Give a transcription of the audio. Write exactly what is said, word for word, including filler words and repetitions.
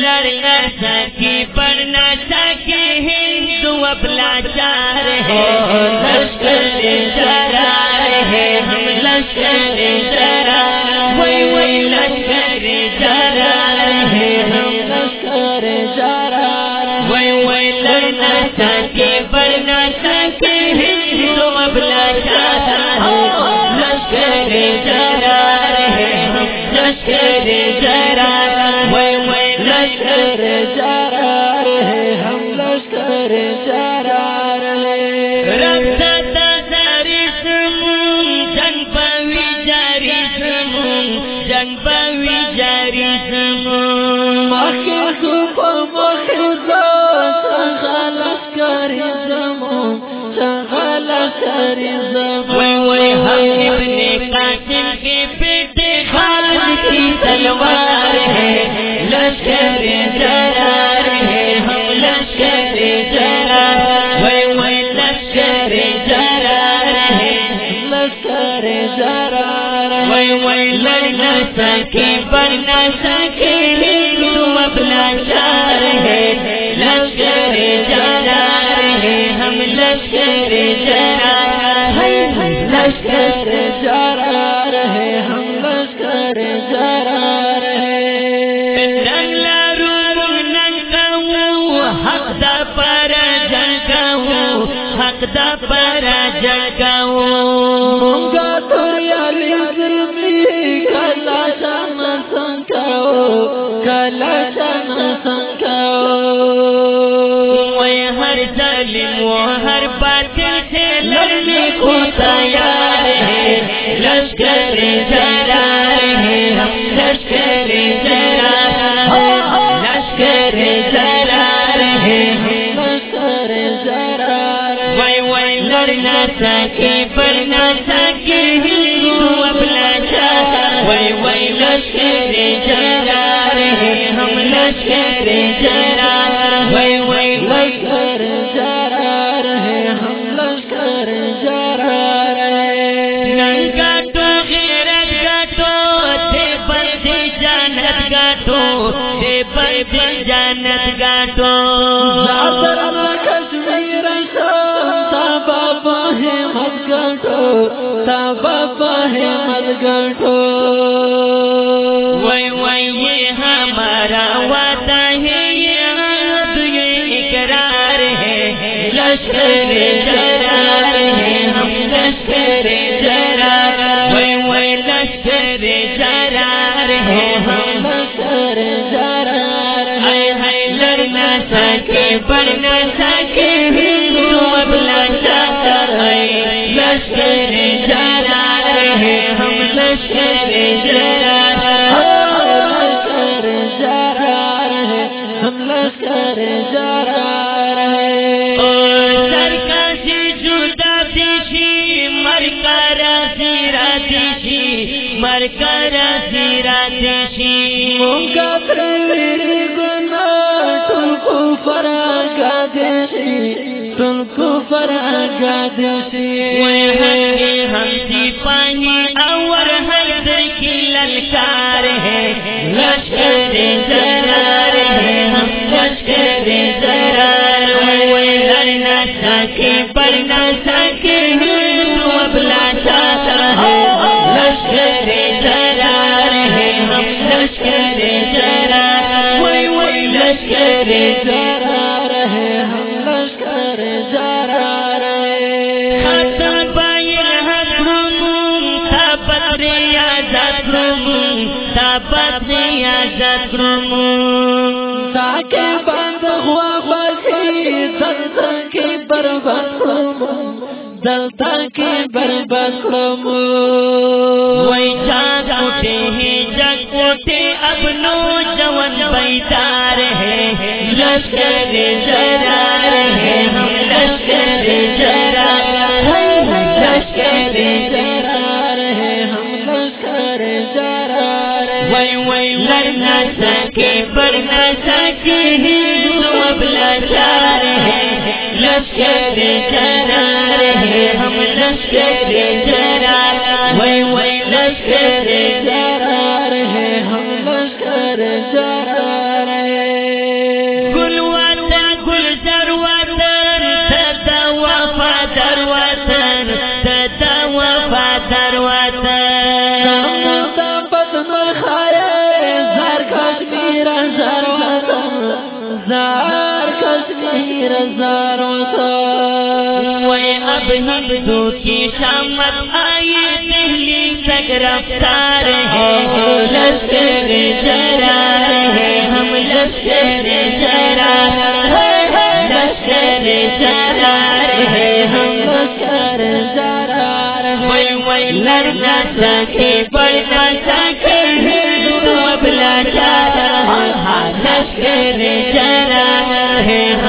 لڑنا سکی پڑھنا سکی ہندو اب لاچار ہے لشکر جرا ہے ہم لشکر جرا وہی وہی لشکر جرا ہے ہم لشکر جرا وہی وہی لڑنا سکی پڑھنا سکی ہندو اب لاچار ہے لشکر جرا ہے ہم لشکر جرا وہی وہی لشکر جرا ہے ہم لشکر جرا جنگ باوی جاری زمون مخی خوب مخی زمون شغالت کری زمون شغالت کری زمون وی وی ہم ابن قاسم کے بیٹے خالد کی تلوار ہے لشکر جرار ہے ہم لشکر جرار وی وی لشکر جرار ہے لشکر جرار وی وی لڑنا سکی بڑھنا سکی ہندو اب لاچار ہے لشکر جرار ہے ہم لشکر جرار لشکر جرار ہے ہم لشکر جرار ہے ننگ لارو ننگ کہوں حق دا پارا جنگ کہوں حق دا پارا جنگ کہوں مونگا توریالی ظلمی کلا شان سنکاو کلا شان سنکاو وی ہر ظالم و ہر باطل سے لڑنے کو تیار ہے لشکر جرار ہے ہم لشکر جرار لشکر جرار ہے ہم لشکر جرار وی وی لڑنا سکی پڑھنا سکی ہندو اب لاچار وی وی لشکر جرار ہے ہم لشکر جرار وی وی لشکر جرار ہے ہم لشکر جرار ننگا تو غیرت گاٹو دے بندی جانت گاٹو دے بندی جانت گاٹو زادر کشمیر شام تا بابا ہے مت گاٹو تا بابا ہے مت گاٹو وی وی یہ ہمارا وعدہ ہے یہ عہد یہ اقرار ہے لشکر جرار ہے ہم لشکر جرار وی وی لشکر جرار ہے ہم لشکر جرار ہے ہے لڑنا سکے پڑھنا سکے ہندو اب لاچار ہے لشکر جرار ہے ہم لشکر جرار لشکر جرار ہے ہم لشکر جرار ہے سرکار سے جدا دیشی مرکارا زیرا دیشی مرکارا زیرا دیشی مونگا تریوری گناہ تن کو فراغا دیشی تن کو فراغا دیشی وی ہنگی ہم سپاہی اور حیدر کی للکار ہے لشکر جرار ہے ہم لشکر جرار وی لڑنا سکی پڑھنا سکی ہندو اب لاچار ہے لشکر جرار ہے ہم لشکر جرار وی وی لشکر جرار ہے ہم لشکر جرار ختم باین حکم تابت ریاضت رمون تابت ریاضت رمون تاکہ بند ہوا بسی دلتا کی برباد رمون دلتا کی برباد رمون وی جاگ اٹھے ہیں جگ اٹھے اب نوجوان بیدار ہے لشکر جرار ہے ہم لشکر جرار لشکر جرار ہے ہم لشکر جرار وی وی لڑنا سکے پڑھنا سکے ہندو اب لاچار ہے لشکر جرار ہے ہم لشکر جرار وی وی لشکر جرار ہے ہم لشکر جرار ہے زار زار کشمیر زاروں سے وے اب ہندو کی شامت آئی دہلی تک رفتار ہے لشکر جرار ہے ہم لشکر جرار ہے لشکر جرار ہے ہم لشکر جرار ہے وے لڑنا سکے بڑھنا سکے ہندو اب لاچار لشکر جرار ہے